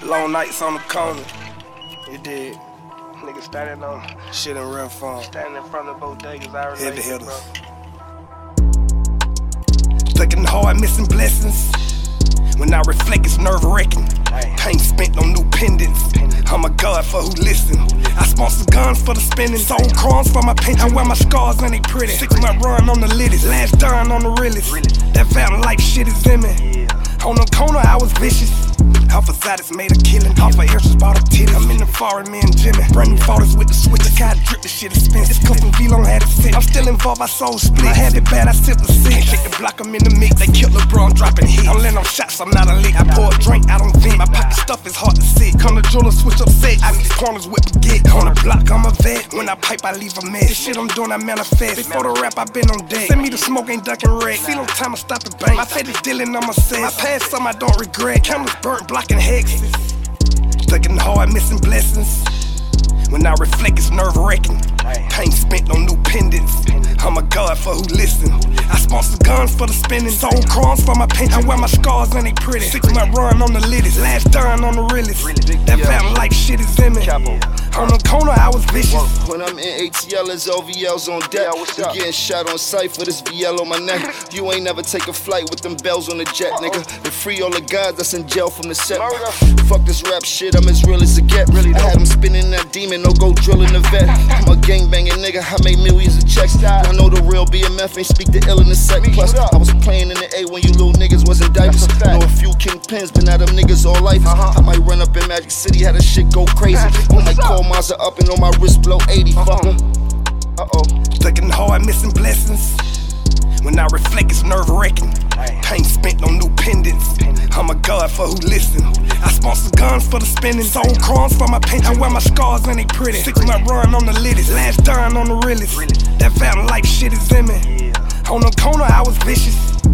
Long nights on the corner. You did. Niggas standing on shit in real fun. Standing in front of bodegas, I relate, head to hitters. Stuck hard, missing blessings. When I reflect, it's nerve-wracking. Pain spent on new pendants. I'm a god for who listen. I sponsor guns for the spending. Sold crumbs for my pension. I wear my scars and they pretty. 6-month run on the littest. Last done on the realest. That fountain like shit is in me. On the corner, I was vicious. Alpha Zadis made a killing. Alpha Air just bought a titty. I'm in the foreign, me and Jimmy. Brand new photos with the switch. The kind of drip, this shit expensive. This custom V-Long had it sit. I'm still involved, I sold split. I had it bad, I sipped the six. Shake the block, I'm in the mix. They killed LeBron, dropping heat. I'm letting them shots, I'm not a lick. I pour a drink, I don't vent. My pocket stuff is hard to sit. Come to jeweler, switch up set. I these corners with baguette. On the block, I'm a vet. When I pipe, I leave a mess. This shit I'm doing, I manifest. Before the rap, I been on deck. Send me the smoke, ain't ducking red. See no time, I stop the bank. My fate is dealing, I'm a set. My past, some I don't regret. Cameras burnt, blocking hexes. Stuck hard, missing blessings. When I reflect, it's nerve-wracking. Pain spent on new pendants. I'm a god for who listen. I sponsor guns for the spending. Sold crumbs for my pension. I wear my scars and they pretty. 6-month run on the littest. Last done on the realest. That fountain like shit is in me. On the corner, I was vicious. When I'm in ATL, it's OVL's on deck. You getting shot on sight for this VL on my neck. You ain't never take a flight with them bells on the jet, nigga. And free all the guys that's in jail from the set. Fuck this rap shit, I'm as real as it get. I had them spinning that demon, no go drilling the vet. I'm a gangbanging nigga, I made millions of checks. I know the real BMF ain't speak the ill in the sec. Plus, I was playing in the A when you little niggas wasn't diapers. Know a few kingpins, but now them niggas all lifers. I might run up in Magic City, had the shit go crazy. I might call Mazda up and on my wrist blow 80, fucker. Stuck hard, missing blessings. When I reflect, it's nerve-wracking. Pain spent on new pendants. I'm a god for who listen. I sponsor guns for the spending. Sold crumbs for my pension. I wear my scars and they pretty. 6-month run on the littest. Last done on the realest. That fountain like shit is in me. On the corner, I was vicious.